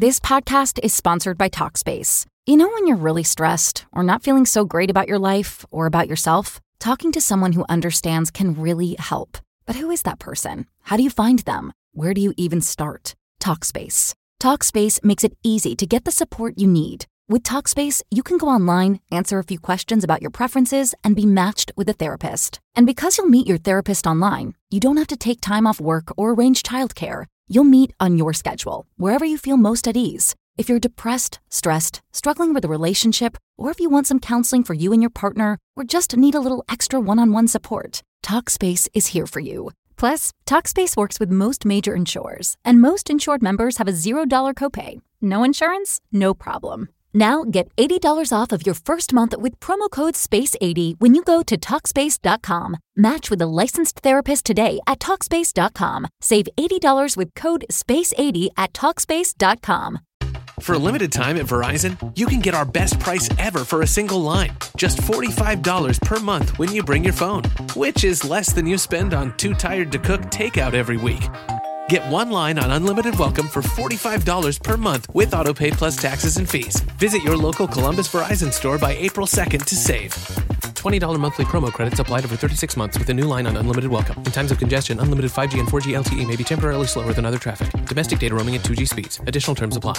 This podcast is sponsored by Talkspace. You know when you're really stressed or not feeling so great about your life or about yourself? Talking to someone who understands can really help. But who is that person? How do you find them? Where do you even start? Talkspace. Talkspace makes it easy to get the support you need. With Talkspace, you can go online, answer a few questions about your preferences, and be matched with a therapist. And because you'll meet your therapist online, you don't have to take time off work or arrange childcare. You'll meet on your schedule, wherever you feel most at ease. If you're depressed, stressed, struggling with a relationship, or if you want some counseling for you and your partner, or just need a little extra one-on-one support, Talkspace is here for you. Plus, Talkspace works with most major insurers, and most insured members have a $0 copay. No insurance? No problem. Now get $80 off of your first month with promo code SPACE80 when you go to Talkspace.com. Match with a licensed therapist today at Talkspace.com. Save $80 with code SPACE80 at Talkspace.com. For a limited time at Verizon, you can get our best price ever for a single line. Just $45 per month when you bring your phone, which is less than you spend on Too Tired to Cook takeout every week. Get one line on Unlimited Welcome for $45 per month with AutoPay plus taxes and fees. Visit your local Columbus Verizon store by April 2nd to save. $20 monthly promo credits applied over 36 months with a new line on Unlimited Welcome. In times of congestion, unlimited 5G and 4G LTE may be temporarily slower than other traffic. Domestic data roaming at 2G speeds. Additional terms apply.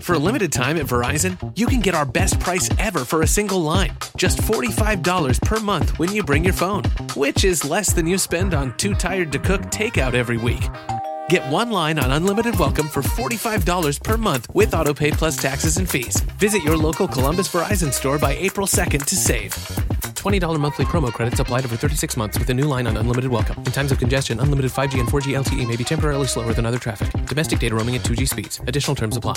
For a limited time at Verizon, you can get our best price ever for a single line. Just $45 per month when you bring your phone, which is less than you spend on Too Tired to Cook takeout every week. Get one line on Unlimited Welcome for $45 per month with AutoPay plus taxes and fees. Visit your local Columbus Verizon store by April 2nd to save. $20 monthly promo credits applied over 36 months with a new line on Unlimited Welcome. In times of congestion, unlimited 5G and 4G LTE may be temporarily slower than other traffic. Domestic data roaming at 2G speeds. Additional terms apply.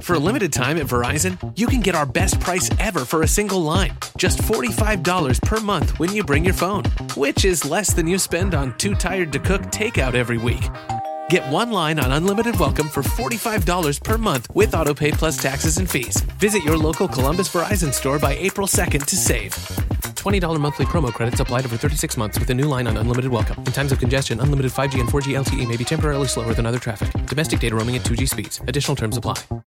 For a limited time at Verizon, you can get our best price ever for a single line. Just $45 per month when you bring your phone, which is less than you spend on Too Tired to Cook takeout every week. Get one line on Unlimited Welcome for $45 per month with AutoPay plus taxes and fees. Visit your local Columbus Verizon store by April 2nd to save. $20 monthly promo credits applied over 36 months with a new line on Unlimited Welcome. In times of congestion, unlimited 5G and 4G LTE may be temporarily slower than other traffic. Domestic data roaming at 2G speeds. Additional terms apply.